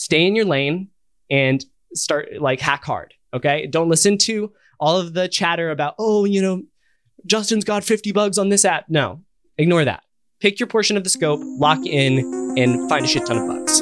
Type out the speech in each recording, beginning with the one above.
stay in your lane and start like hack hard. Okay. Don't listen to all of the chatter about, oh, Justin's got 50 bugs on this app. No, ignore that. Pick your portion of the scope, lock in, and find a shit ton of bugs.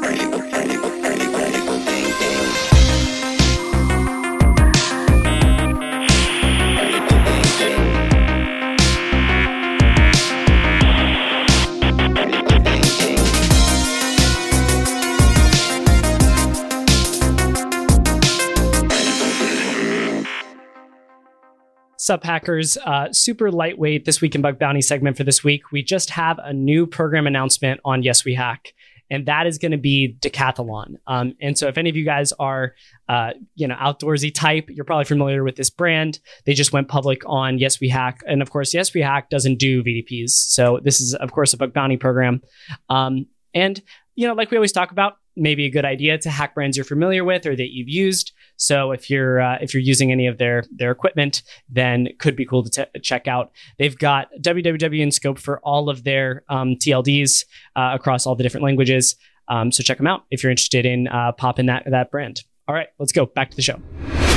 Sup hackers, super lightweight This Week in Bug Bounty segment for this week. We just have a new program announcement on Yes We Hack, and that is going to be Decathlon. And so if any of you guys are, outdoorsy type, you're probably familiar with this brand. They just went public on Yes We Hack. And of course, Yes We Hack doesn't do VDPs. So this is, of course, a bug bounty program. And like we always talk about, maybe a good idea to hack brands you're familiar with or that you've used. So if you're using any of their equipment, then it could be cool to check out. They've got www in scope for all of their TLDs across all the different languages. So check them out if you're interested in popping that brand. All right, let's go back to the show.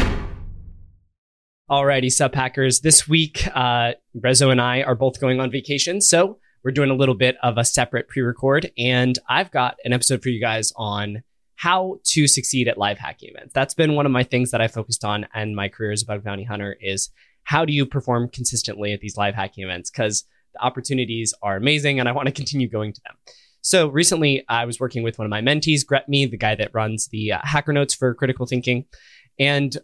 Alrighty, sup hackers. This week, Rezo and I are both going on vacation, so we're doing a little bit of a separate pre-record, and I've got an episode for you guys on how to succeed at live hacking events. That's been one of my things that I focused on in my career as a bug bounty hunter is how do you perform consistently at these live hacking events? Because the opportunities are amazing and I want to continue going to them. So recently I was working with one of my mentees, Gretme, the guy that runs the hacker notes for critical thinking. And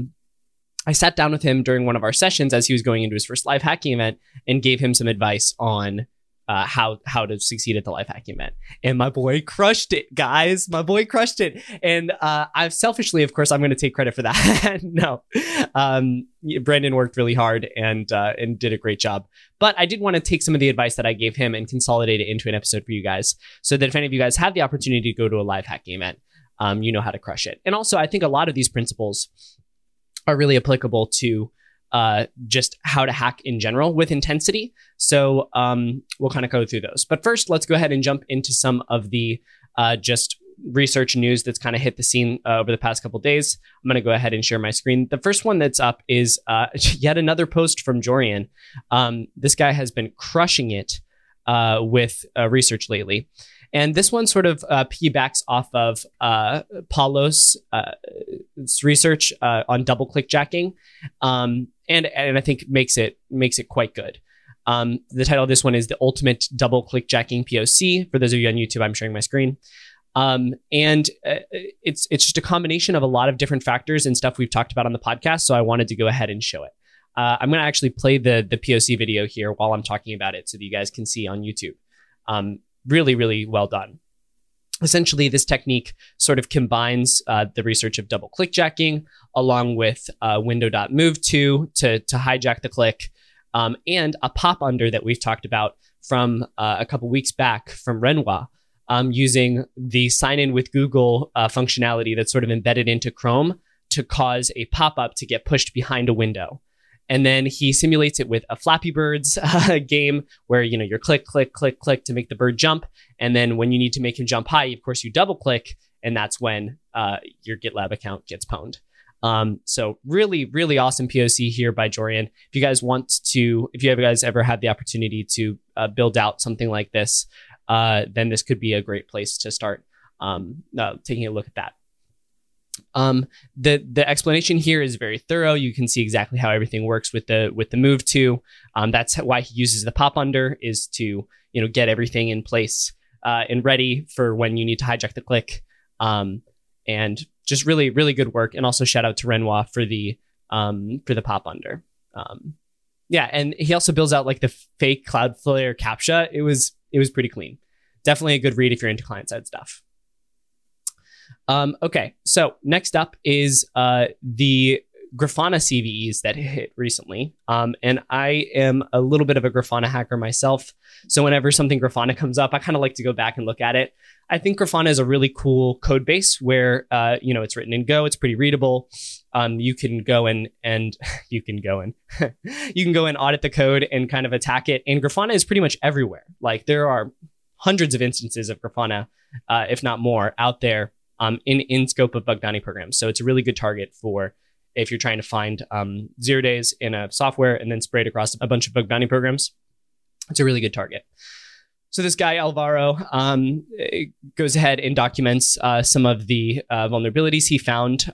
I sat down with him during one of our sessions as he was going into his first live hacking event and gave him some advice on how to succeed at the live hacking event. And my boy crushed it, guys. My boy crushed it. And I've selfishly, of course, I'm going to take credit for that. No, Brandon worked really hard and did a great job. But I did want to take some of the advice that I gave him and consolidate it into an episode for you guys so that if any of you guys have the opportunity to go to a live hacking event, you know how to crush it. And also, I think a lot of these principles are really applicable to just how to hack in general with intensity. So we'll kind of go through those. But first, let's go ahead and jump into some of the just research news that's kind of hit the scene over the past couple of days. I'm going to go ahead and share my screen. The first one that's up is yet another post from Jorian. This guy has been crushing it with research lately. And this one sort of piggybacks off of Paulos' research on double click jacking. And I think makes it quite good. The title of this one is The Ultimate Double Click Jacking POC. For those of you on YouTube, I'm sharing my screen. And it's just a combination of a lot of different factors and stuff we've talked about on the podcast. So I wanted to go ahead and show it. I'm going to actually play the POC video here while I'm talking about it so that you guys can see on YouTube. Really, really well done. Essentially, this technique sort of combines the research of double click jacking along with window.move to hijack the click and a pop under that we've talked about from a couple weeks back from Renoir using the sign in with Google functionality that's sort of embedded into Chrome to cause a pop-up to get pushed behind a window. And then he simulates it with a Flappy Birds game where, you're click, click, click, click to make the bird jump. And then when you need to make him jump high, of course, you double click. And that's when your GitLab account gets pwned. So really, really awesome POC here by Jorian. If you guys ever had the opportunity to build out something like this, then this could be a great place to start taking a look at that. The explanation here is very thorough. You can see exactly how everything works with the move to. That's why he uses the pop under is to get everything in place and ready for when you need to hijack the click. And just really, really good work. And also shout out to Renoir for the pop under. And he also builds out like the fake Cloudflare CAPTCHA. It was pretty clean. Definitely a good read if you're into client side stuff. Okay, so next up is the Grafana CVEs that hit recently. And I am a little bit of a Grafana hacker myself. So whenever something Grafana comes up, I kind of like to go back and look at it. I think Grafana is a really cool code base where, it's written in Go. It's pretty readable. You can go and you can go and audit the code and kind of attack it. And Grafana is pretty much everywhere. Like there are hundreds of instances of Grafana, if not more, out there. in scope of bug bounty programs. So it's a really good target for if you're trying to find 0 days in a software and then spray it across a bunch of bug bounty programs. It's a really good target. So this guy, Alvaro, goes ahead and documents some of the vulnerabilities he found.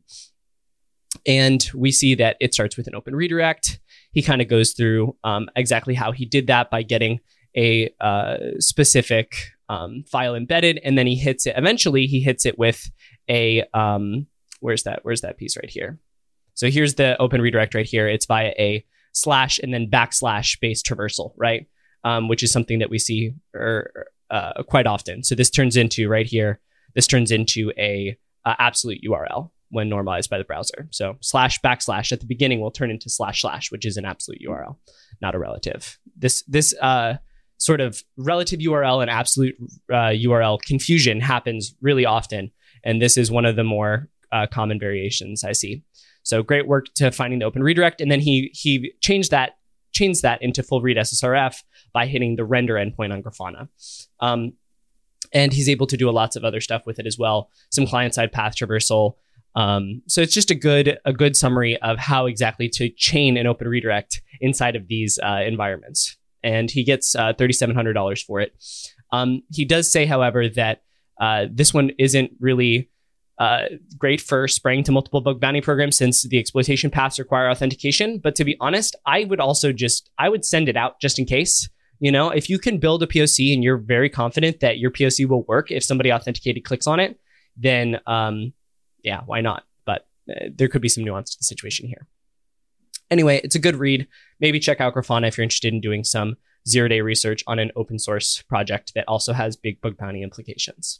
And we see that it starts with an open redirect. He kind of goes through exactly how he did that by getting a specific file embedded, and then he hits it. Eventually, he hits it with a where's that piece right here? So here's the open redirect right here. It's via a slash and then backslash based traversal, right? Which is something that we see quite often. So this turns into right here. This turns into a absolute URL when normalized by the browser. So slash backslash at the beginning will turn into slash slash, which is an absolute URL, not a relative. This sort of relative URL and absolute URL confusion happens really often, and this is one of the more common variations I see. So great work to finding the open redirect, and then he changed that into full read SSRF by hitting the render endpoint on Grafana. And he's able to do lots of other stuff with it as well. Some client-side path traversal. So it's just a good summary of how exactly to chain an open redirect inside of these environments. And he gets $3,700 for it. He does say, however, that this one isn't really great for spraying to multiple bug bounty programs since the exploitation paths require authentication. But to be honest, I would send it out just in case. You know, if you can build a POC and you're very confident that your POC will work if somebody authenticated clicks on it, then yeah, why not? But there could be some nuance to the situation here. Anyway, it's a good read. Maybe check out Grafana if you're interested in doing some zero-day research on an open source project that also has big bug bounty implications.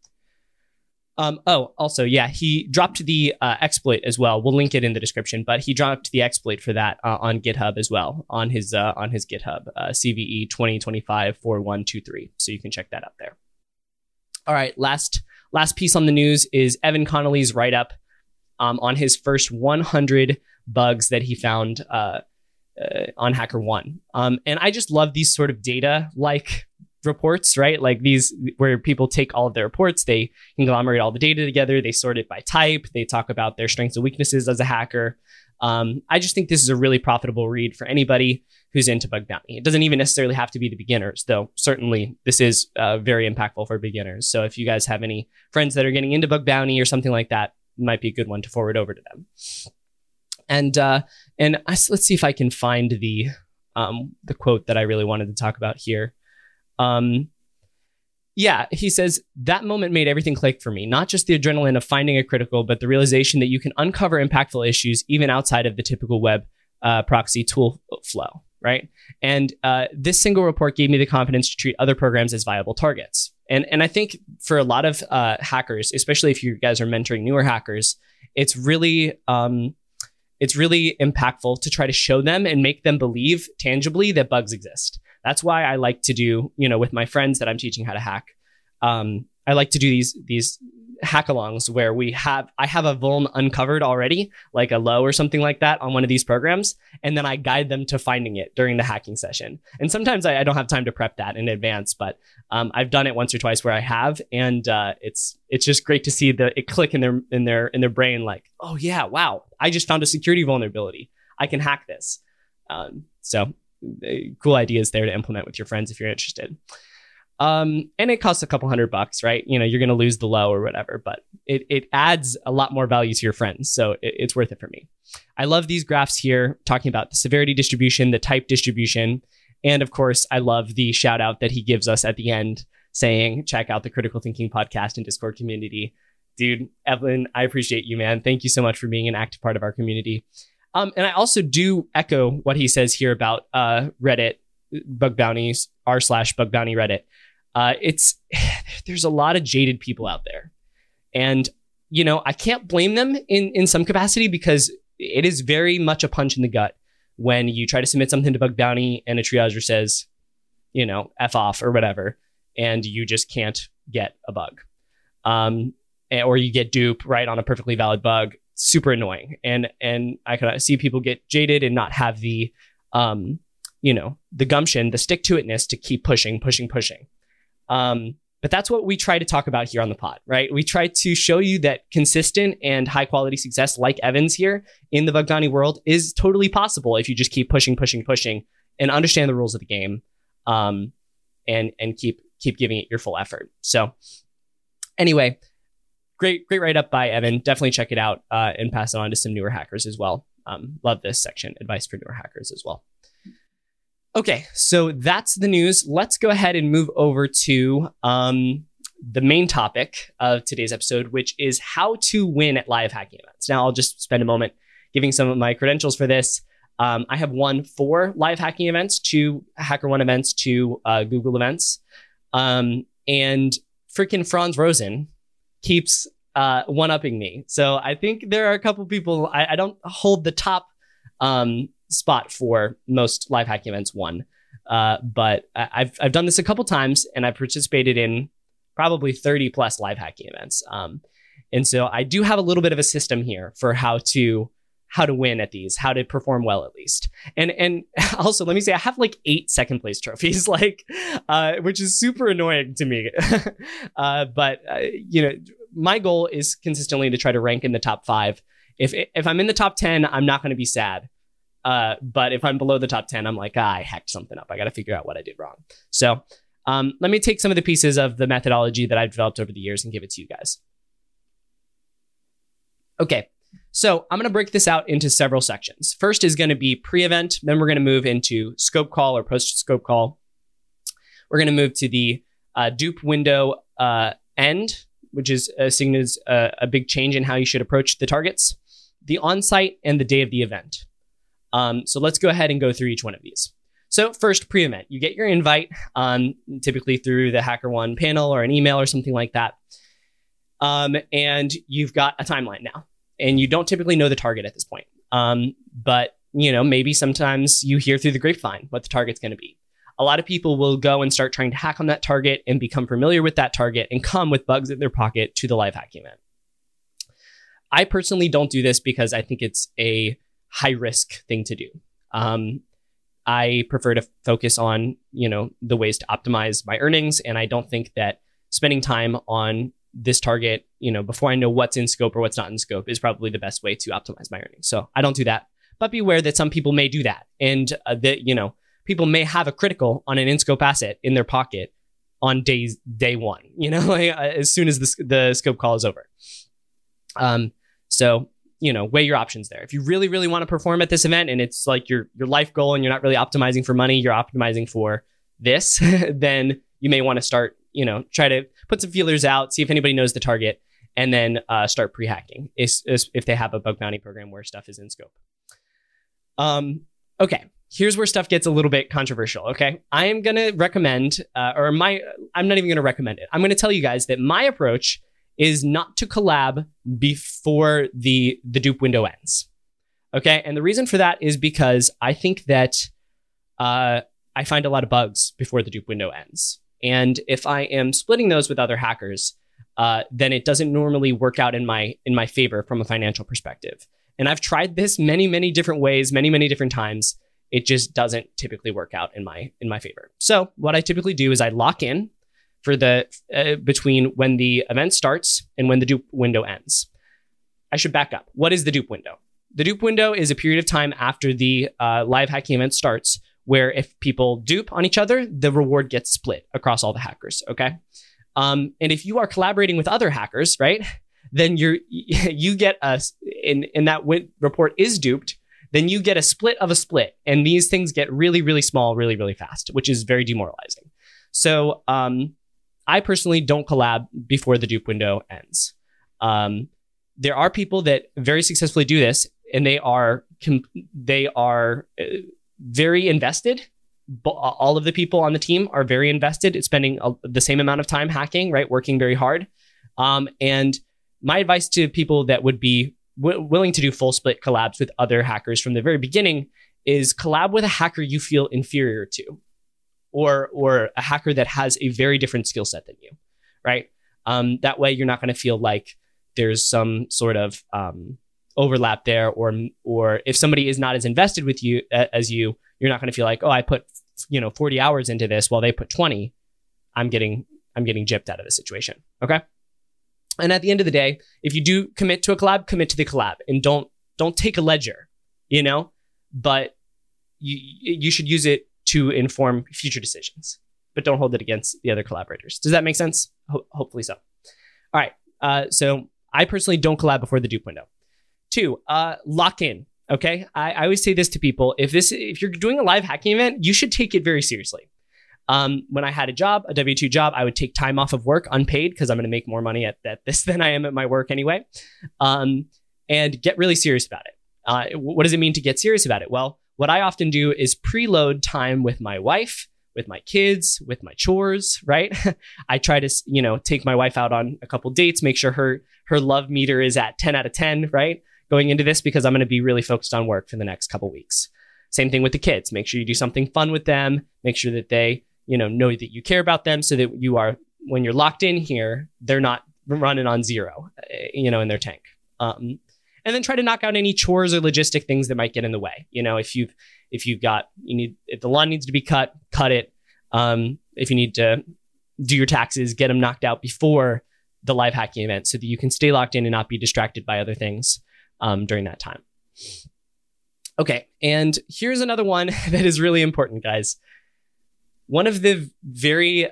Also, yeah, he dropped the exploit as well. We'll link it in the description, but he dropped the exploit for that on GitHub as well, on his GitHub, CVE 2025-4123. So you can check that out there. All right, last piece on the news is Evan Connolly's write-up on his first 100 bugs that he found on HackerOne. And I just love these sort of data-like reports, right? Like these where people take all of their reports, they conglomerate all the data together, they sort it by type, they talk about their strengths and weaknesses as a hacker. I just think this is a really profitable read for anybody who's into bug bounty. It doesn't even necessarily have to be the beginners, though certainly this is very impactful for beginners. So if you guys have any friends that are getting into bug bounty or something like that, it might be a good one to forward over to them. And let's see if I can find the quote that I really wanted to talk about here. Yeah, he says, that moment made everything click for me. Not just the adrenaline of finding a critical, but the realization that you can uncover impactful issues even outside of the typical web proxy tool flow, right? And this single report gave me the confidence to treat other programs as viable targets. And I think for a lot of hackers, especially if you guys are mentoring newer hackers, it's really impactful to try to show them and make them believe tangibly that bugs exist. That's why I like to do, with my friends that I'm teaching how to hack. I like to do these hack-alongs where I have a vuln uncovered already, like a low or something like that on one of these programs, and then I guide them to finding it during the hacking session. And sometimes I don't have time to prep that in advance, but I've done it once or twice where I have, and it's just great to see it click in their brain, like, oh yeah, wow, I just found a security vulnerability. I can hack this. So cool ideas there to implement with your friends if you're interested. And it costs a couple $100, right? You're going to lose the low or whatever, but it adds a lot more value to your friends. So it's worth it for me. I love these graphs here talking about the severity distribution, the type distribution. And of course, I love the shout out that he gives us at the end saying, check out the Critical Thinking podcast and Discord community. Dude, Evelyn, I appreciate you, man. Thank you so much for being an active part of our community. And I also do echo what he says here about Reddit, bug bounties, r/bug bounty Reddit. There's a lot of jaded people out there. And, I can't blame them in some capacity because it is very much a punch in the gut when you try to submit something to bug bounty and a triager says, F off or whatever, and you just can't get a bug. Or you get dupe right on a perfectly valid bug. Super annoying. And I can see people get jaded and not have the, the gumption, the stick to itness to keep pushing. But that's what we try to talk about here on the pod, right? We try to show you that consistent and high quality success like Evan's here in the bug bounty world is totally possible if you just keep pushing and understand the rules of the game, and keep giving it your full effort. So anyway, great write-up by Evan. Definitely check it out and pass it on to some newer hackers as well. Love this section, advice for newer hackers as well. Okay, so that's the news. Let's go ahead and move over to the main topic of today's episode, which is how to win at live hacking events. Now, I'll just spend a moment giving some of my credentials for this. I have won 4 live hacking events, 2 HackerOne events, 2 Google events. And freaking Franz Rosen keeps one-upping me. So I think there are a couple people, I don't hold the top spot for most live hacking events won. But I've done this a couple times, and I've participated in probably 30 plus live hacking events. And so I do have a little bit of a system here for how to win at these, how to perform well at least. And also, let me say, I have like 8 second place trophies, which is super annoying to me. But my goal is consistently to try to rank in the top 5. If I'm in the top 10, I'm not going to be sad. But if I'm below the top 10, I'm like, I hacked something up. I got to figure out what I did wrong. So let me take some of the pieces of the methodology that I've developed over the years and give it to you guys. Okay. So I'm going to break this out into several sections. First is going to be pre-event. Then we're going to move into scope call or post-scope call. We're going to move to the dupe window end, which is seen as a big change in how you should approach the targets, the on-site, and the day of the event. So let's go ahead and go through each one of these. So first, pre-event. You get your invite, typically through the HackerOne panel or an email or something like that. And you've got a timeline now. And you don't typically know the target at this point. But, maybe sometimes you hear through the grapevine what the target's going to be. A lot of people will go and start trying to hack on that target and become familiar with that target and come with bugs in their pocket to the live hacking event. I personally don't do this because I think it's a high risk thing to do. I prefer to focus on, the ways to optimize my earnings. And I don't think that spending time on this target, before I know what's in scope or what's not in scope is probably the best way to optimize my earnings. So I don't do that, but be aware that some people may do that. And that, people may have a critical on an in-scope asset in their pocket on day one, as soon as the scope call is over. So, weigh your options there. If you really, really want to perform at this event and it's like your life goal and you're not really optimizing for money, you're optimizing for this, then you may want to start, try to put some feelers out, see if anybody knows the target, and then start pre-hacking if they have a bug bounty program where stuff is in scope. Okay, here's where stuff gets a little bit controversial, okay? I am going to recommend, I'm not even going to recommend it. I'm going to tell you guys that my approach is not to collab before the dupe window ends, okay? And the reason for that is because I think that I find a lot of bugs before the dupe window ends. And if I am splitting those with other hackers, then it doesn't normally work out in my favor from a financial perspective. And I've tried this many, many different ways, many, many different times. It just doesn't typically work out in my favor. So what I typically do is I lock in for the between when the event starts and when the dupe window ends. I should back up. What is the dupe window? The dupe window is a period of time after the live hacking event starts, where if people dupe on each other, the reward gets split across all the hackers, okay? And if you are collaborating with other hackers, right, then you get in that report is duped, then you get a split of a split. And these things get really, really small, really, really fast, which is very demoralizing. So I personally don't collab before the dupe window ends. There are people that very successfully do this, and they are very invested. All of the people on the team are very invested. It's spending the same amount of time hacking, right? Working very hard. And my advice to people that would be willing to do full split collabs with other hackers from the very beginning is collab with a hacker you feel inferior to, or a hacker that has a very different skill set than you, right? That way you're not going to feel like there's some sort of overlap there, or if somebody is not as invested with you as you, you're not going to feel like, oh, I put 40 hours into this while they put 20. I'm getting I'm getting gypped out of the situation. Okay. And at the end of the day, if you do commit to a collab, commit to the collab, and don't take a ledger, but you should use it to inform future decisions, but don't hold it against the other collaborators. Does that make sense? Hopefully so. All right. So I personally don't collab before the dupe window. 2, lock in. Okay. I always say this to people. If you're doing a live hacking event, you should take it very seriously. When I had a job, a W-2 job, I would take time off of work unpaid because I'm going to make more money at this than I am at my work anyway. And get really serious about it. What does it mean to get serious about it? Well, what I often do is preload time with my wife, with my kids, with my chores, right? I try to, take my wife out on a couple dates, make sure her love meter is at 10 out of 10, right? Going into this because I'm going to be really focused on work for the next couple weeks. Same thing with the kids. Make sure you do something fun with them. Make sure that they, know that you care about them so that when you're locked in here, they're not running on zero, in their tank. And then try to knock out any chores or logistic things that might get in the way. If the lawn needs to be cut it. If you need to do your taxes, get them knocked out before the live hacking event so that you can stay locked in and not be distracted by other things during that time. Okay. And here's another one that is really important, guys. One of the very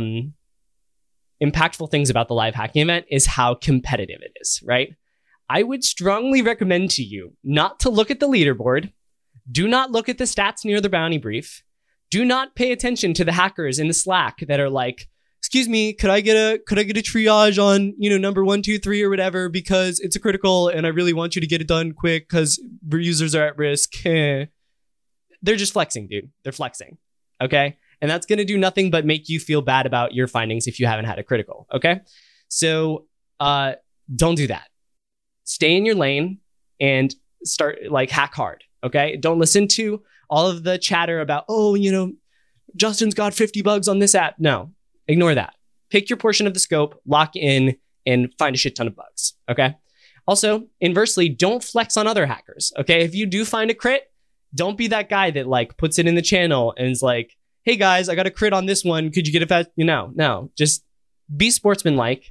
impactful things about the live hacking event is how competitive it is, right? I would strongly recommend to you not to look at the leaderboard. Do not look at the stats near the bounty brief. Do not pay attention to the hackers in the Slack that are like, excuse me, could I get a triage on, number 1, 2, 3 or whatever, because it's a critical and I really want you to get it done quick because users are at risk. They're just flexing, dude. They're flexing. Okay. And that's going to do nothing but make you feel bad about your findings if you haven't had a critical. Okay. So don't do that. Stay in your lane and start hack hard. Okay. Don't listen to all of the chatter about, Justin's got 50 bugs on this app. No, ignore that. Pick your portion of the scope, lock in, and find a shit ton of bugs. Okay. Also, inversely, don't flex on other hackers. Okay. If you do find a crit, don't be that guy that puts it in the channel and is like, hey guys, I got a crit on this one. Could you get it fast? No, just be sportsmanlike.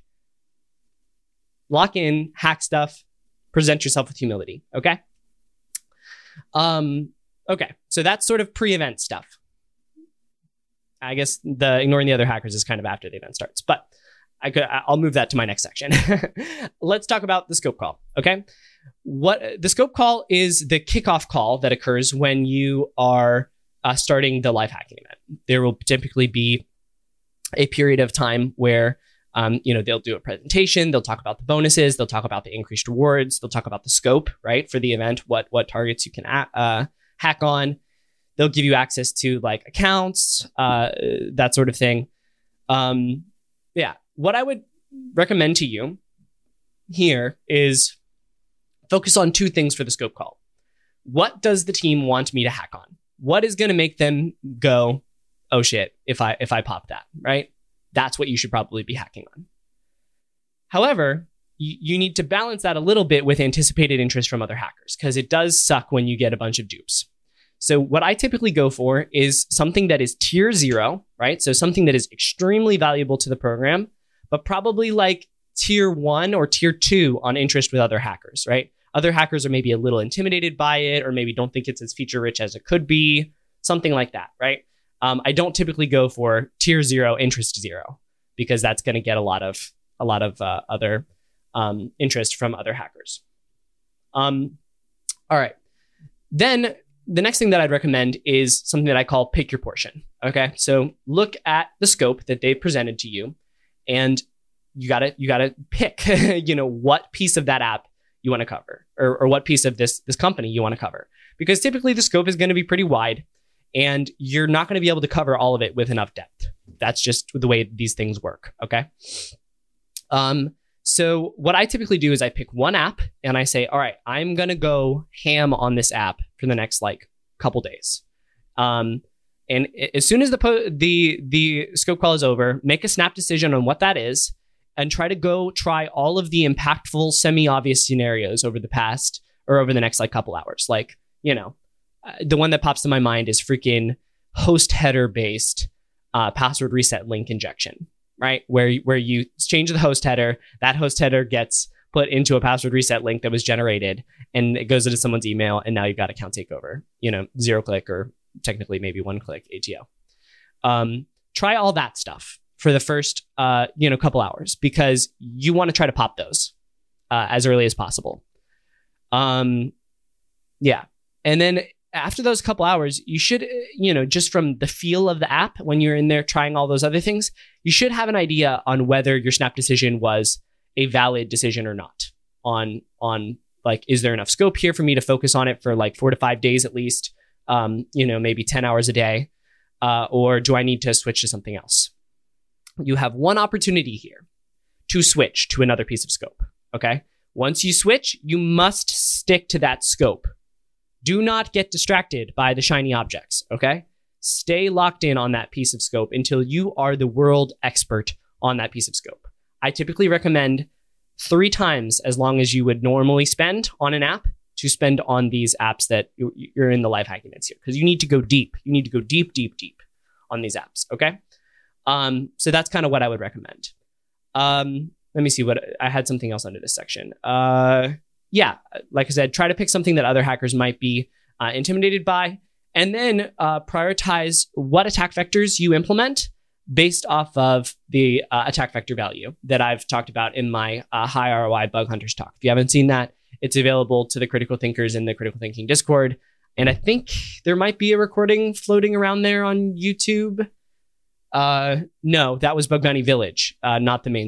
Lock in, hack stuff, present yourself with humility. Okay. Okay. So that's sort of pre-event stuff. I guess ignoring the other hackers is kind of after the event starts, but I'll move that to my next section. Let's talk about the scope call. Okay. The scope call is the kickoff call that occurs when you are starting the live hacking event. There will typically be a period of time where they'll do a presentation, they'll talk about the bonuses, they'll talk about the increased rewards, they'll talk about the scope, right, for the event, what targets you can hack on. They'll give you access to accounts, that sort of thing. What I would recommend to you here is focus on 2 things for the scope call. What does the team want me to hack on? What is going to make them go, oh shit, if I pop that, right? That's what you should probably be hacking on. However, you need to balance that a little bit with anticipated interest from other hackers, because it does suck when you get a bunch of dupes. So what I typically go for is something that is tier 0, right? So something that is extremely valuable to the program, but probably tier 1 or tier 2 on interest with other hackers, right? Other hackers are maybe a little intimidated by it, or maybe don't think it's as feature rich as it could be, something like that, right? I don't typically go for tier 0, interest 0, because that's going to get a lot of other interest from other hackers. All right. Then the next thing that I'd recommend is something that I call pick your portion. Okay. So look at the scope that they presented to you, and you gotta pick, what piece of that app you want to cover, or what piece of this company you want to cover, because typically the scope is going to be pretty wide and you're not going to be able to cover all of it with enough depth. That's just the way these things work. Okay. So what I typically do is I pick one app and I say, all right, I'm going to go ham on this app for the next couple days. And as soon as the scope call is over, make a snap decision on what that is and try to try all of the impactful, semi-obvious scenarios over the next couple hours. The one that pops to my mind is freaking host header based password reset link injection. right? Where you change the host header, that host header gets put into a password reset link that was generated, and it goes into someone's email, and now you've got account takeover, 0-click or technically maybe 1-click ATO. Try all that stuff for the first, couple hours, because you want to try to pop those as early as possible. Yeah. And then after those couple hours, you should, just from the feel of the app, when you're in there trying all those other things, you should have an idea on whether your Snap decision was a valid decision or not, on like, is there enough scope here for me to focus on it for like 4 to 5 days at least, maybe 10 hours a day, or do I need to switch to something else? You have one opportunity here to switch to another piece of scope, okay? Once you switch, you must stick to that scope. Do not get distracted by the shiny objects, okay? Stay locked in on that piece of scope until you are the world expert on that piece of scope. I typically recommend 3 times as long as you would normally spend on an app to spend on these apps that you're in the live hacking events here, because you need to go deep. You need to go deep, deep, deep on these apps, okay? So that's kind of what I would recommend. Let me see what I had something else under this section. Yeah, like I said, try to pick something that other hackers might be intimidated by, and then prioritize what attack vectors you implement based off of the attack vector value that I've talked about in my high ROI bug hunters talk. If you haven't seen that, it's available to the critical thinkers in the Critical Thinking Discord. And I think there might be a recording floating around there on YouTube. No, that was Bug Bounty Village, not the main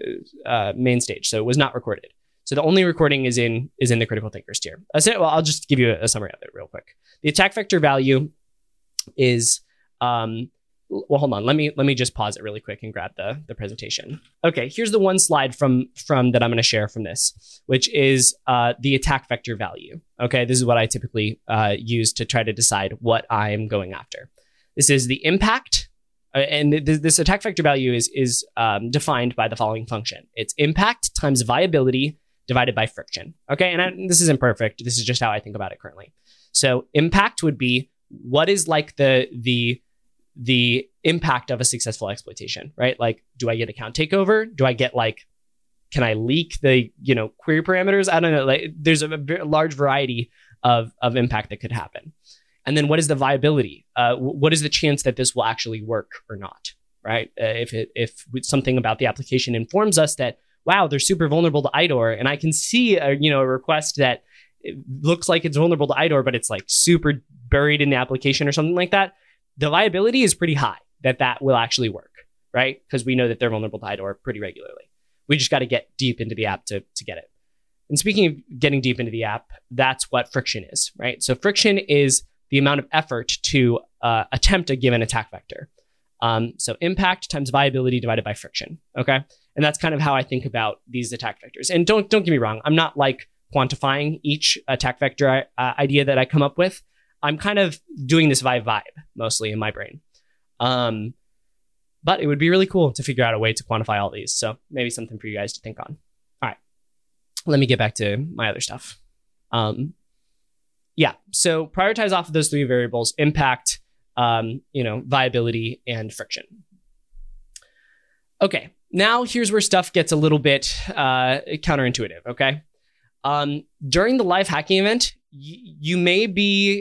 stage. So it was not recorded. So the only recording is in the Critical Thinkers tier. I'll just give you a summary of it real quick. The attack vector value is, well, hold on. Let me just pause it really quick and grab the presentation. Okay, here's the one slide from that I'm going to share from this, which is the attack vector value. Okay, this is what I typically use to try to decide what I am going after. This is the impact, and this attack vector value is defined by the following function. It's impact times viability divided by friction. Okay, and this isn't perfect. This is just how I think about it currently. So impact would be what is like the impact of a successful exploitation, right? Like, do I get account takeover? Do I get can I leak the, query parameters? I don't know. Like, there's a large variety of impact that could happen. And then what is the viability? What is the chance that this will actually work or not, right? If something about the application informs us that, wow, they're super vulnerable to IDOR, and I can see a request that it looks like it's vulnerable to IDOR, but it's like super buried in the application or something like that, the viability is pretty high that will actually work, right? Because we know that they're vulnerable to IDOR pretty regularly. We just got to get deep into the app to get it. And speaking of getting deep into the app, that's what friction is, right? So friction is the amount of effort to attempt a given attack vector. So impact times viability divided by friction, okay? And that's kind of how I think about these attack vectors. And don't get me wrong, I'm not quantifying each attack vector idea that I come up with. I'm kind of doing this vibe mostly in my brain. But it would be really cool to figure out a way to quantify all these. So maybe something for you guys to think on. All right, let me get back to my other stuff. Yeah, so prioritize off of those 3 variables: impact, viability, and friction. Okay, now here's where stuff gets a little bit counterintuitive, okay? During the live hacking event, you may be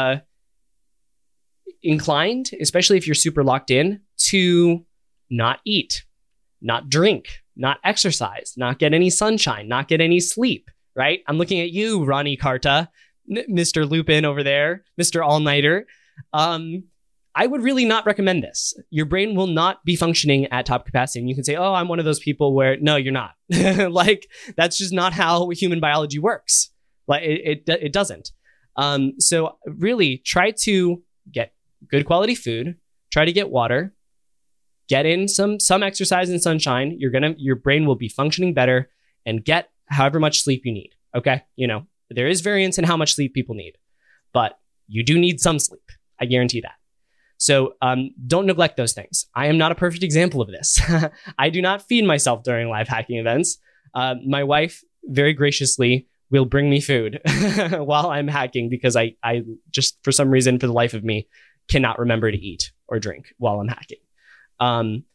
inclined, especially if you're super locked in, to not eat, not drink, not exercise, not get any sunshine, not get any sleep, right? I'm looking at you, Ronnie Carta, Mr. Lupin over there, Mr. All-Nighter. I would really not recommend this. Your brain will not be functioning at top capacity. And you can say, oh, I'm one of those people where, no, you're not. That's just not how human biology works. It doesn't. So really try to get good quality food, try to get water, get in some exercise and sunshine. Your brain will be functioning better, and get however much sleep you need. Okay. There is variance in how much sleep people need, but you do need some sleep. I guarantee that. So don't neglect those things. I am not a perfect example of this. I do not feed myself during live hacking events. My wife very graciously will bring me food while I'm hacking, because I just, for some reason, for the life of me, cannot remember to eat or drink while I'm hacking.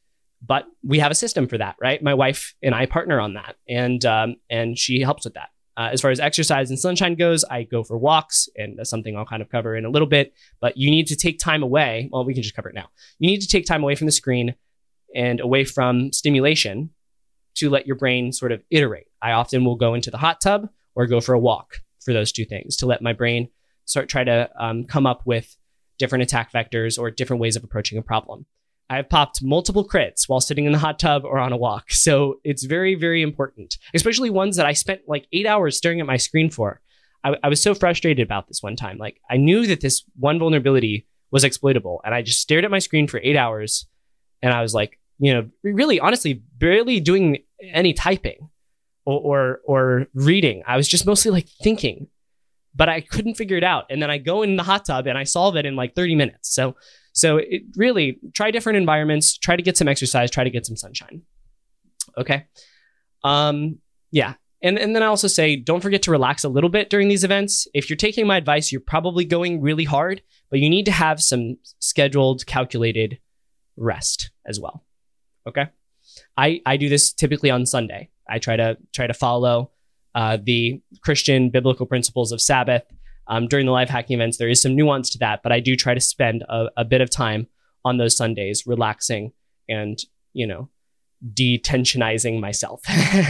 But we have a system for that, right? My wife and I partner on that, and she helps with that. As far as exercise and sunshine goes, I go for walks, and that's something I'll kind of cover in a little bit. But you need to take time away. Well, we can just cover it now. You need to take time away from the screen and away from stimulation to let your brain sort of iterate. I often will go into the hot tub or go for a walk for those two things to let my brain try to come up with different attack vectors or different ways of approaching a problem. I've popped multiple crits while sitting in the hot tub or on a walk. So it's very, very important, especially ones that I spent like 8 hours staring at my screen for. I was so frustrated about this one time. Like, I knew that this one vulnerability was exploitable, and I just stared at my screen for 8 hours, and I was like, really, honestly, barely doing any typing or reading. I was just mostly like thinking, but I couldn't figure it out. And then I go in the hot tub and I solve it in like 30 minutes. So it really, try different environments, try to get some exercise, try to get some sunshine. Okay. Yeah. And then I also say, don't forget to relax a little bit during these events. If you're taking my advice, you're probably going really hard, but you need to have some scheduled, calculated rest as well. Okay. I do this typically on Sunday. I try to follow the Christian biblical principles of Sabbath. During the live hacking events, there is some nuance to that, but I do try to spend a bit of time on those Sundays relaxing and, detensionizing myself.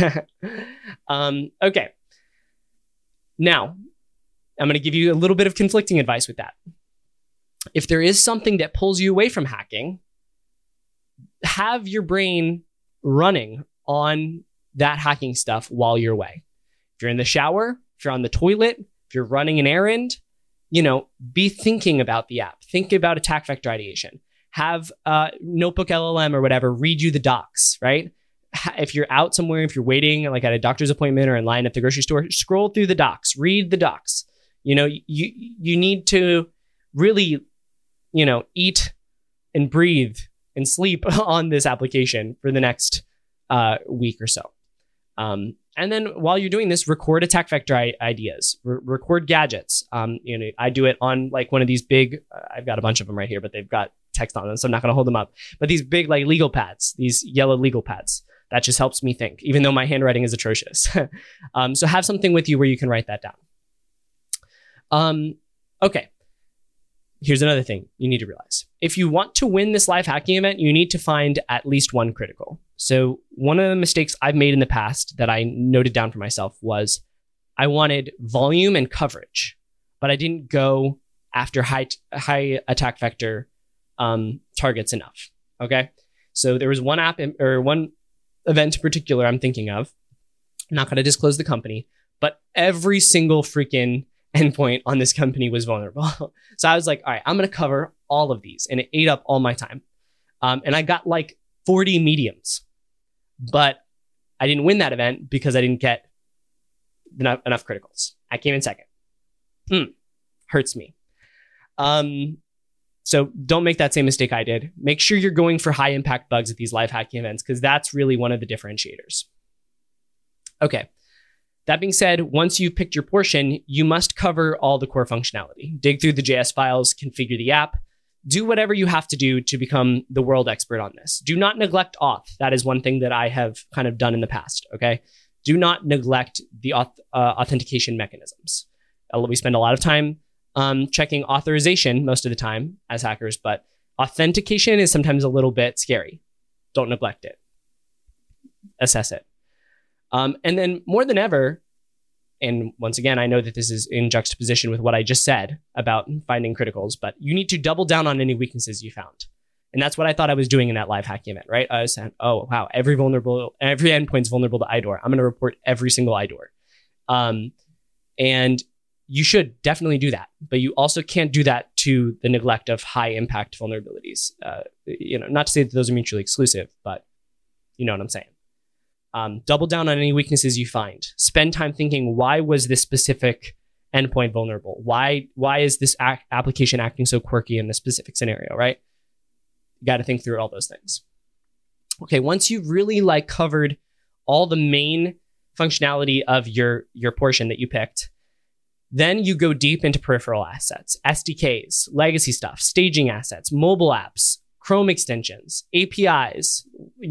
Okay. Now, I'm going to give you a little bit of conflicting advice with that. If there is something that pulls you away from hacking, have your brain running on that hacking stuff while you're away. If you're in the shower, if you're on the toilet, if you're running an errand, be thinking about the app. Think about attack vector ideation. Have Notebook LLM or whatever read you the docs, right? If you're out somewhere, if you're waiting like at a doctor's appointment or in line at the grocery store, scroll through the docs, read the docs. You need to really, eat and breathe and sleep on this application for the next week or so. And then while you're doing this, record attack vector ideas, record gadgets. I do it on like one of these big, I've got a bunch of them right here, but they've got text on them, so I'm not going to hold them up. But these big like legal pads, these yellow legal pads, that just helps me think, even though my handwriting is atrocious. So have something with you where you can write that down. Okay. Here's another thing you need to realize. If you want to win this live hacking event, you need to find at least one critical. So one of the mistakes I've made in the past that I noted down for myself was I wanted volume and coverage, but I didn't go after high attack vector targets enough. Okay. So there was one app or one event in particular I'm thinking of. I'm not going to disclose the company, but every single freaking endpoint on this company was vulnerable. So I was like, all right, I'm going to cover all of these. And it ate up all my time. And I got like 40 mediums, but I didn't win that event because I didn't get enough criticals. I came in second. Hurts me. So don't make that same mistake I did. Make sure you're going for high impact bugs at these live hacking events, because that's really one of the differentiators. Okay. That being said, once you've picked your portion, you must cover all the core functionality. Dig through the JS files, configure the app, do whatever you have to do to become the world expert on this. Do not neglect auth. That is one thing that I have kind of done in the past, okay? Do not neglect the authentication mechanisms. We spend a lot of time checking authorization most of the time as hackers, but authentication is sometimes a little bit scary. Don't neglect it. Assess it. And then more than ever, and once again, I know that this is in juxtaposition with what I just said about finding criticals, but you need to double down on any weaknesses you found. And that's what I thought I was doing in that live hacking event, right? I was saying, oh, wow, every endpoint's vulnerable to IDOR. I'm going to report every single IDOR. And you should definitely do that, but you also can't do that to the neglect of high impact vulnerabilities. Not to say that those are mutually exclusive, but you know what I'm saying. Double down on any weaknesses you find. Spend time thinking, why was this specific endpoint vulnerable? Why is this application acting so quirky in this specific scenario, right? You got to think through all those things. Okay, once you've really covered all the main functionality of your portion that you picked, then you go deep into peripheral assets, SDKs, legacy stuff, staging assets, mobile apps, Chrome extensions, APIs,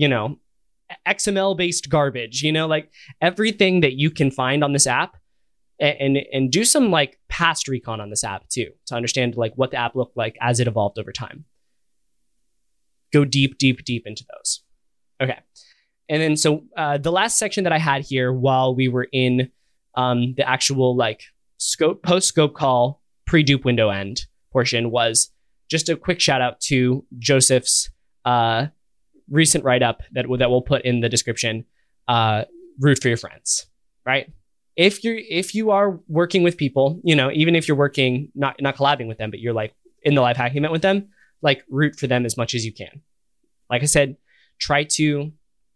XML based garbage, like everything that you can find on this app, and do some like past recon on this app too, to understand like what the app looked like as it evolved over time. Go deep, deep, deep into those. Okay. And then so the last section that I had here while we were in the actual like post scope call pre-dupe window end portion was just a quick shout out to Joseph's recent write-up that we'll put in the description. Root for your friends, right? If you are working with people, even if you're working not collabing with them, but you're like in the live hacking event with them, like root for them as much as you can. Like I said, try to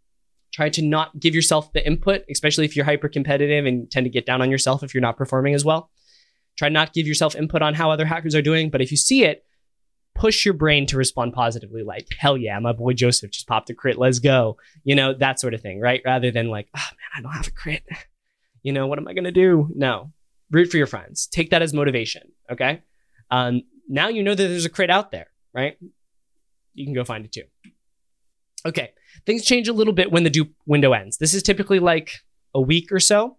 not give yourself the input, especially if you're hyper competitive and tend to get down on yourself if you're not performing as well. Try not give yourself input on how other hackers are doing, but if you see it, push your brain to respond positively, like, hell yeah, my boy Joseph just popped a crit, let's go. That sort of thing, right? Rather than like, oh man, I don't have a crit. What am I going to do? No, root for your friends. Take that as motivation, okay? Now you know that there's a crit out there, right? You can go find it too. Okay, things change a little bit when the dupe window ends. This is typically like a week or so.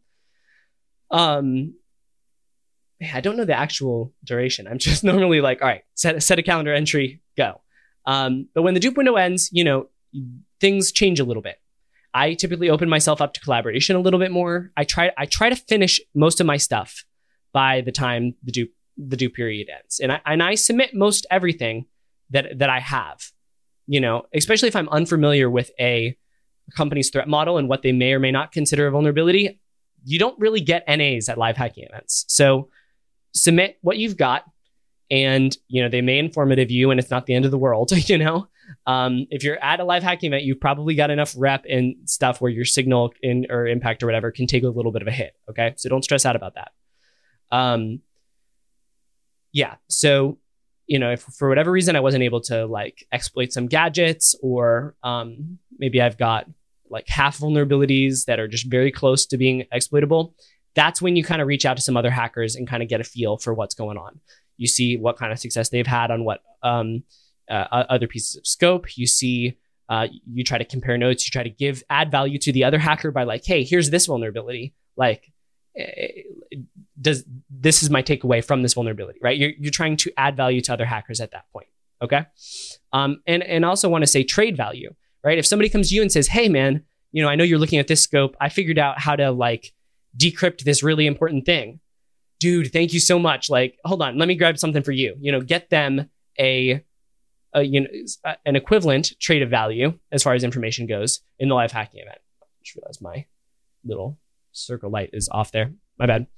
I don't know the actual duration. I'm just normally like, all right, set a calendar entry, go. But when the dupe window ends, things change a little bit. I typically open myself up to collaboration a little bit more. I try to finish most of my stuff by the time the dupe period ends, and I submit most everything that I have. Especially if I'm unfamiliar with a company's threat model and what they may or may not consider a vulnerability. You don't really get NAs at live hacking events, so submit what you've got, and they may informative you, and it's not the end of the world. If you're at a live hacking event, you've probably got enough rep and stuff where your signal or impact or whatever can take a little bit of a hit. Okay, so don't stress out about that. So if for whatever reason I wasn't able to like exploit some gadgets, or maybe I've got like half vulnerabilities that are just very close to being exploitable, that's when you kind of reach out to some other hackers and kind of get a feel for what's going on. You see what kind of success they've had on what other pieces of scope. You see, you try to compare notes. You try to add value to the other hacker by like, hey, here's this vulnerability. Like, this is my takeaway from this vulnerability, right? You're trying to add value to other hackers at that point. Okay. And also want to say trade value, right? If somebody comes to you and says, hey man, I know you're looking at this scope. I figured out how to like decrypt this really important thing. Dude, thank you so much. Like, hold on, let me grab something for you. Get them an equivalent trade of value as far as information goes in the live hacking event. I just realized my little circle light is off there. My bad.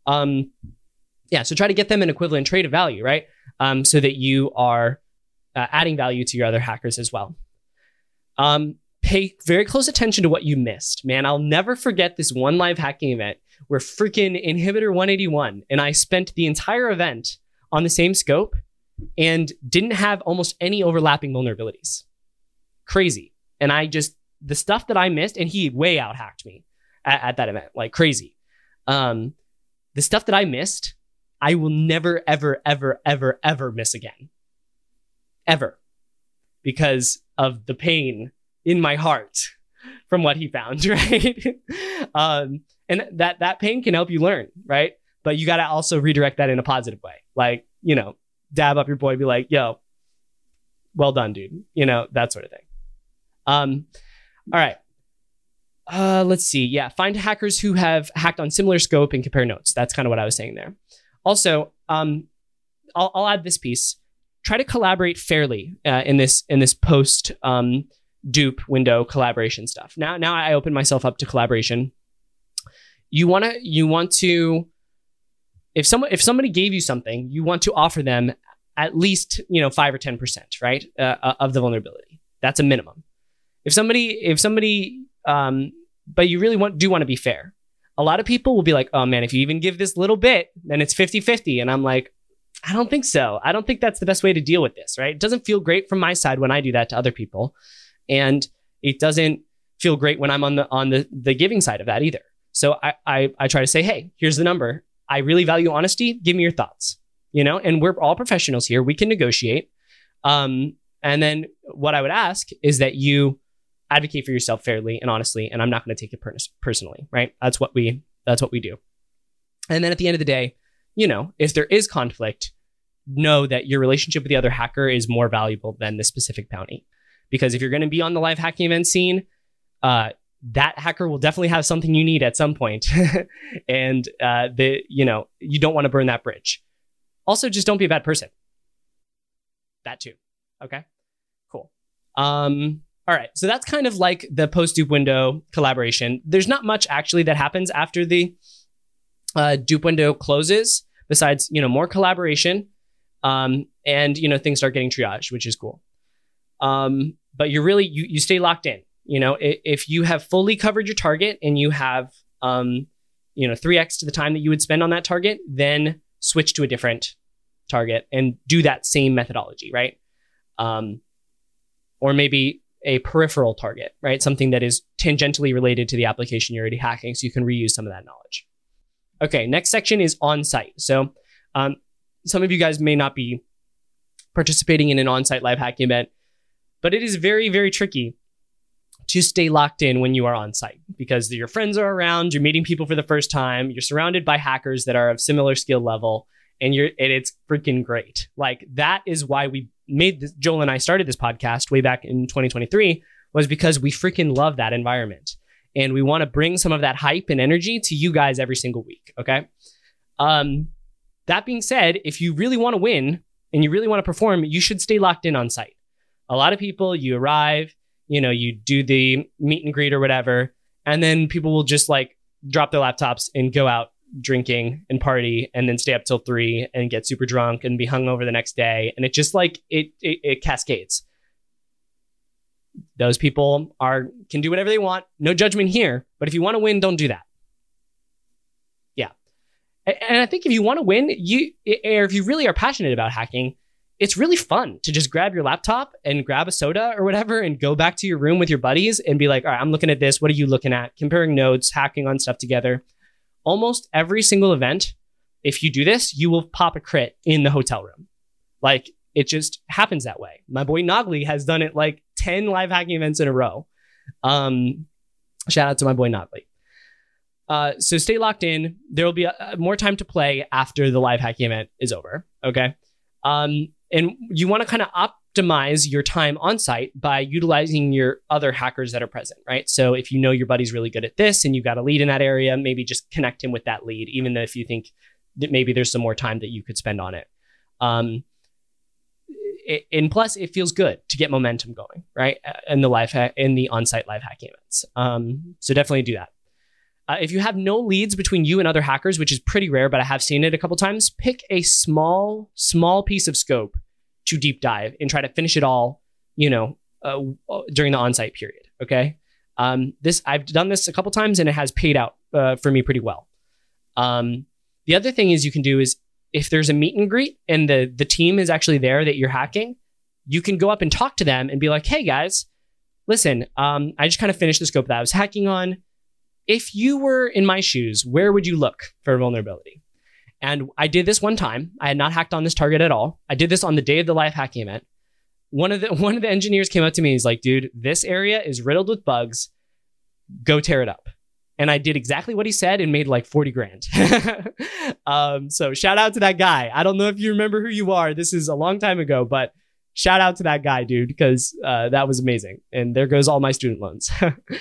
So try to get them an equivalent trade of value, right? So that you are adding value to your other hackers as well. Pay very close attention to what you missed. Man, I'll never forget this one live hacking event where freaking Inhibitor 181 and I spent the entire event on the same scope and didn't have almost any overlapping vulnerabilities. Crazy. And the stuff that I missed, and he way out hacked me at that event, like crazy. The stuff that I missed, I will never, ever, ever, ever, ever miss again. Ever. Because of the pain in my heart from what he found, right? And that pain can help you learn, right? But you got to also redirect that in a positive way. Like, dab up your boy, be like, yo, well done, dude. That sort of thing. All right. Let's see. Yeah. Find hackers who have hacked on similar scope and compare notes. That's kind of what I was saying there. Also, I'll add this piece. Try to collaborate fairly in this post dupe window collaboration stuff. Now I open myself up to collaboration. You want to, if somebody gave you something, you want to offer them at least 5 or 10%, right, of the vulnerability. That's a minimum. If somebody but you really do want to be fair. A lot of people will be like, oh man, if you even give this little bit, then it's 50-50. And I'm like, I don't think so. I don't think that's the best way to deal with this, right? It doesn't feel great from my side when I do that to other people. And it doesn't feel great when I'm on the giving side of that either. So I try to say, hey, here's the number. I really value honesty. Give me your thoughts, and we're all professionals here. We can negotiate. And then what I would ask is that you advocate for yourself fairly and honestly, and I'm not going to take it personally, right? That's what we do. And then at the end of the day, if there is conflict, know that your relationship with the other hacker is more valuable than the specific bounty. Because if you're going to be on the live hacking event scene, that hacker will definitely have something you need at some point. And you don't want to burn that bridge. Also, just don't be a bad person. That too. Okay, cool. All right. So that's kind of like the post-dupe window collaboration. There's not much actually that happens after the dupe window closes, besides, more collaboration. And, things start getting triaged, which is cool. But you're really, you stay locked in. If you have fully covered your target and you have, 3x to the time that you would spend on that target, then switch to a different target and do that same methodology, right? Or maybe a peripheral target, right? Something that is tangentially related to the application you're already hacking, so you can reuse some of that knowledge. Okay, next section is on-site. So some of you guys may not be participating in an on-site live hacking event, but it is very, very tricky to stay locked in when you are on site because your friends are around, you're meeting people for the first time, you're surrounded by hackers that are of similar skill level, and it's freaking great. Like, that is why we made this, Joel and I started this podcast way back in 2023, was because we freaking love that environment. And we want to bring some of that hype and energy to you guys every single week, okay? That being said, if you really want to win and you really want to perform, you should stay locked in on site. A lot of people, you arrive, you do the meet and greet or whatever, and then people will just like drop their laptops and go out drinking and party and then stay up till 3 and get super drunk and be hungover the next day. And it just like, it cascades. Those people can do whatever they want. No judgment here. But if you want to win, don't do that. Yeah. And I think if you want to win, or if you really are passionate about hacking, it's really fun to just grab your laptop and grab a soda or whatever and go back to your room with your buddies and be like, all right, I'm looking at this. What are you looking at? Comparing notes, hacking on stuff together. Almost every single event, if you do this, you will pop a crit in the hotel room. Like, it just happens that way. My boy Nogly has done it like 10 live hacking events in a row. Shout out to my boy Nogly. So stay locked in. There will be more time to play after the live hacking event is over. Okay. And you want to kind of optimize your time on site by utilizing your other hackers that are present, right? So if you know your buddy's really good at this and you've got a lead in that area, maybe just connect him with that lead, even if you think that maybe there's some more time that you could spend on it. And plus, it feels good to get momentum going, right? In the on-site live hacking events. So definitely do that. If you have no leads between you and other hackers, which is pretty rare, but I have seen it a couple times, pick a small piece of scope to deep dive and try to finish it all, during the on-site period. Okay. I've done this a couple times and it has paid out for me pretty well. The other thing is you can do is if there's a meet and greet and the team is actually there that you're hacking, you can go up and talk to them and be like, hey guys, listen, I just kind of finished the scope that I was hacking on. If you were in my shoes, where would you look for a vulnerability? And I did this one time. I had not hacked on this target at all. I did this on the day of the live hacking event. One of the engineers came up to me and he's like, dude, this area is riddled with bugs. Go tear it up. And I did exactly what he said and made like 40 grand. So shout out to that guy. I don't know if you remember who you are. This is a long time ago, but shout out to that guy, dude, because that was amazing. And there goes all my student loans.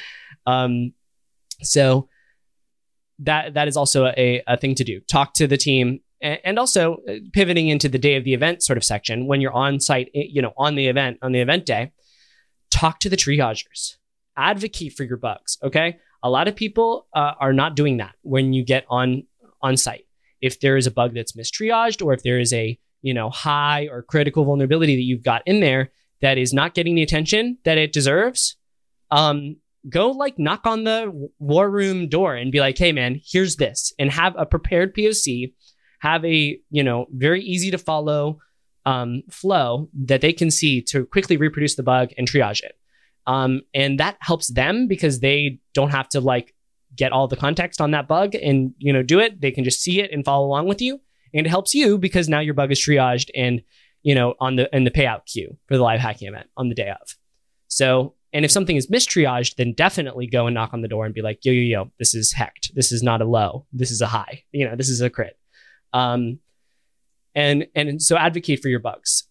So that is also a thing to do. Talk to the team, and also pivoting into the day of the event sort of section. When you're on site, on the event day, talk to the triagers. Advocate for your bugs. Okay, a lot of people are not doing that when you get on site. If there is a bug that's mistriaged, or if there is a high or critical vulnerability that you've got in there that is not getting the attention that it deserves, go knock on the war room door and be like, hey man, here's this, and have a prepared POC, have a, very easy to follow flow that they can see to quickly reproduce the bug and triage it. And that helps them because they don't have to get all the context on that bug and, do it. They can just see it and follow along with you. And it helps you because now your bug is triaged and in the payout queue for the live hacking event on the day of. So, and if something is mistriaged, then definitely go and knock on the door and be like, yo, this is hacked. This is not a low. This is a high. This is a crit. And so advocate for your bugs.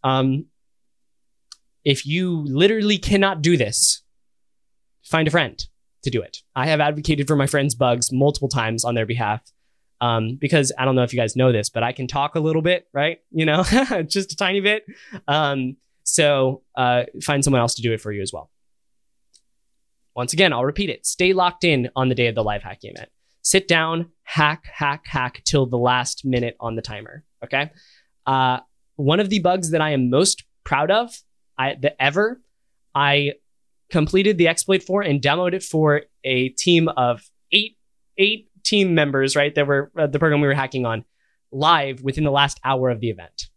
If you literally cannot do this, find a friend to do it. I have advocated for my friends' bugs multiple times on their behalf. Because I don't know if you guys know this, but I can talk a little bit, right? Just a tiny bit. So find someone else to do it for you as well. Once again, I'll repeat it. Stay locked in on the day of the live hacking event. Sit down, hack till the last minute on the timer. Okay. One of the bugs that I am most proud of, I completed the exploit for and demoed it for a team of eight team members, right? That were the program we were hacking on live within the last hour of the event.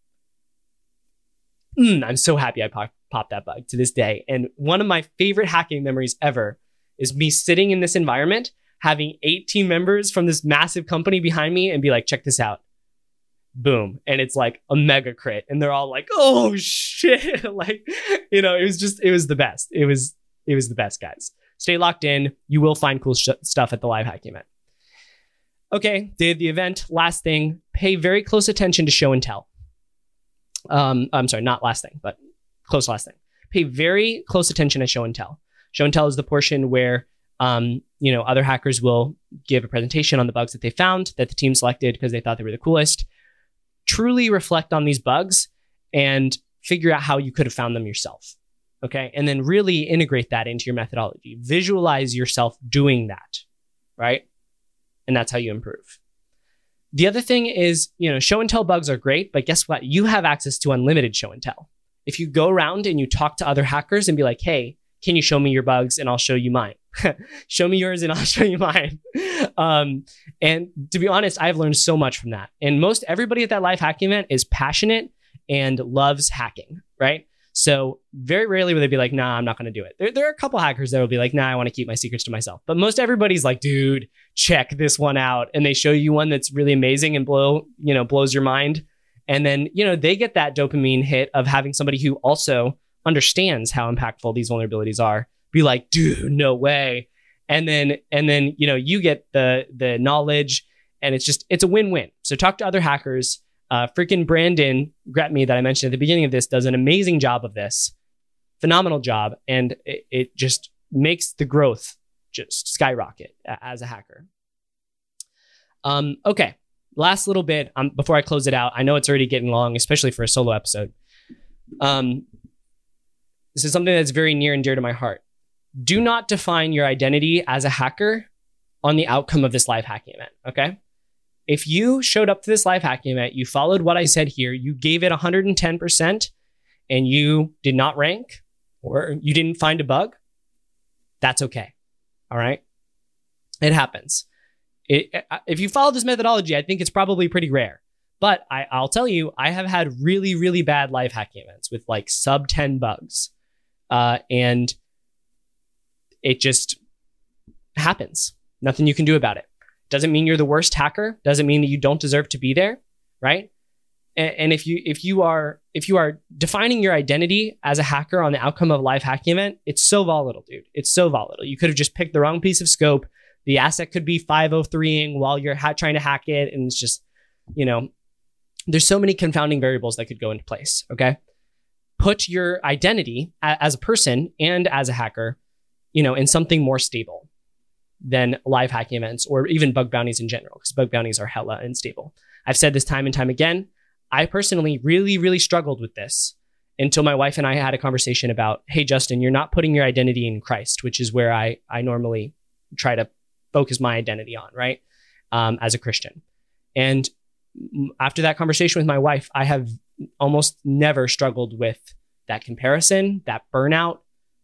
I'm so happy I popped that bug to this day. And one of my favorite hacking memories ever is me sitting in this environment, having 8 team members from this massive company behind me and be like, check this out. Boom. And it's like a mega crit. And they're all like, oh shit. It was the best. It was the best, guys. Stay locked in. You will find cool stuff at the live hacking event. Okay, day of the event. Last thing, pay very close attention to show and tell. I'm sorry, not last thing, but close last thing. Pay very close attention to show and tell. Show and tell is the portion where, other hackers will give a presentation on the bugs that they found that the team selected because they thought they were the coolest. Truly reflect on these bugs and figure out how you could have found them yourself. Okay, and then really integrate that into your methodology. Visualize yourself doing that, right? And that's how you improve. The other thing is, show and tell bugs are great, but guess what? You have access to unlimited show and tell. If you go around and you talk to other hackers and be like, hey, can you show me your bugs and I'll show you mine? Show me yours and I'll show you mine. And to be honest, I've learned so much from that. And most everybody at that live hacking event is passionate and loves hacking, right? So very rarely will they be like, nah, I'm not going to do it. There are a couple hackers that will be like, nah, I want to keep my secrets to myself. But most everybody's like, dude, check this one out. And they show you one that's really amazing and blows your mind. And then, they get that dopamine hit of having somebody who also understands how impactful these vulnerabilities are. Be like, dude, no way. And then, you get the knowledge and it's a win-win. So talk to other hackers. Freaking Brandon Gretme that I mentioned at the beginning of this does an amazing job of this. Phenomenal job. And it just makes the growth just skyrocket as a hacker. Okay. Last little bit before I close it out. I know it's already getting long, especially for a solo episode. This is something that's very near and dear to my heart. Do not define your identity as a hacker on the outcome of this live hacking event. Okay. If you showed up to this live hacking event, you followed what I said here, you gave it 110%, and you did not rank or you didn't find a bug, that's okay. All right. It happens. If you follow this methodology, I think it's probably pretty rare. But I'll tell you, I have had really, really bad live hacking events with like sub 10 bugs. And it just happens. Nothing you can do about it. Doesn't mean you're the worst hacker. Doesn't mean that you don't deserve to be there, right? And if you are defining your identity as a hacker on the outcome of a live hacking event, it's so volatile, dude. It's so volatile. You could have just picked the wrong piece of scope. The asset could be 503ing while you're trying to hack it, and it's just, there's so many confounding variables that could go into place. Okay, put your identity as a person and as a hacker, in something more stable than live hacking events or even bug bounties in general, because bug bounties are hella unstable. I've said this time and time again. I personally really, really struggled with this until my wife and I had a conversation about, hey, Justin, you're not putting your identity in Christ, which is where I normally try to focus my identity on, right? As a Christian. And after that conversation with my wife, I have almost never struggled with that comparison, that burnout.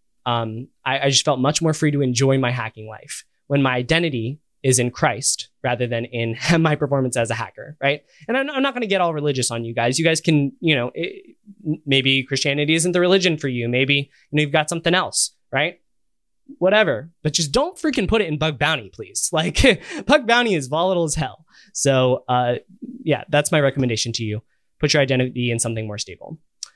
I just felt much more free to enjoy my hacking life when my identity is in Christ rather than in my performance as a hacker, right? And I'm not going to get all religious on you guys. You guys can, maybe Christianity isn't the religion for you. Maybe you've got something else, right? Whatever. But just don't freaking put it in bug bounty, please. Like bug bounty is volatile as hell. So yeah, that's my recommendation to you. Put your identity in something more stable.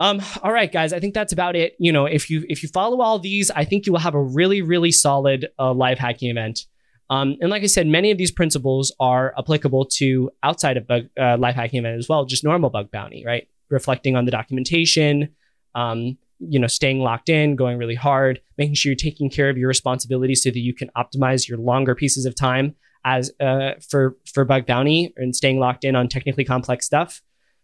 All right, guys, I think that's about it. If you follow all these, I think you will have a really, really solid live hacking event. And like I said, many of these principles are applicable to outside of live hacking event as well, just normal bug bounty, right? Reflecting on the documentation, staying locked in, going really hard, making sure you're taking care of your responsibilities so that you can optimize your longer pieces of time as for bug bounty and staying locked in on technically complex stuff.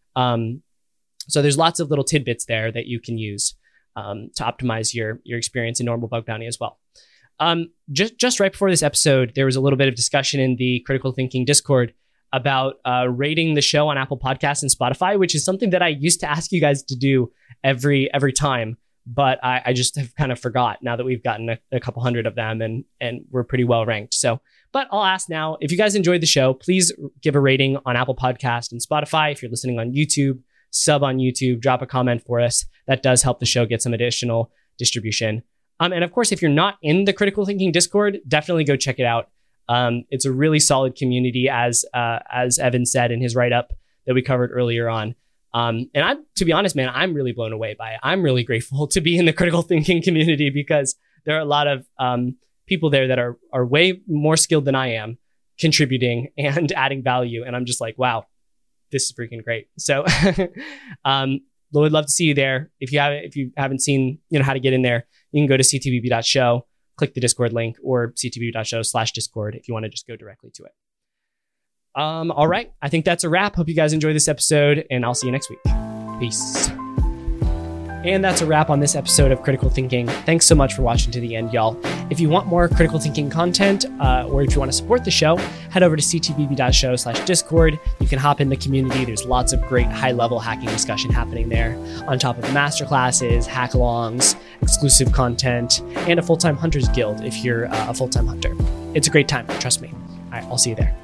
So there's lots of little tidbits there that you can use to optimize your experience in normal bug bounty as well. Just right before this episode, there was a little bit of discussion in the Critical Thinking Discord about rating the show on Apple Podcasts and Spotify, which is something that I used to ask you guys to do every time, but I just have kind of forgot now that we've gotten a couple hundred of them and we're pretty well ranked. But I'll ask now, if you guys enjoyed the show, please give a rating on Apple Podcast and Spotify. If you're listening on YouTube, sub on YouTube, drop a comment for us. That does help the show get some additional distribution. And of course, if you're not in the Critical Thinking Discord, definitely go check it out. It's a really solid community, as Evan said in his write-up that we covered earlier on. And to be honest, man, I'm really blown away by it. I'm really grateful to be in the critical thinking community because there are a lot of people there that are way more skilled than I am, contributing and adding value. And I'm just like, wow, this is freaking great. So would love to see you there. If you haven't seen how to get in there, you can go to ctbb.show, click the Discord link, or ctbb.show/Discord if you want to just go directly to it. All right. I think that's a wrap. Hope you guys enjoy this episode, and I'll see you next week. Peace. And that's a wrap on this episode of Critical Thinking. Thanks so much for watching to the end, y'all. If you want more critical thinking content, or if you want to support the show, head over to ctbb.show/Discord. You can hop in the community. There's lots of great high-level hacking discussion happening there, on top of masterclasses, hack-alongs, exclusive content, and a full-time Hunters Guild if you're a full-time hunter. It's a great time, trust me. All right, I'll see you there.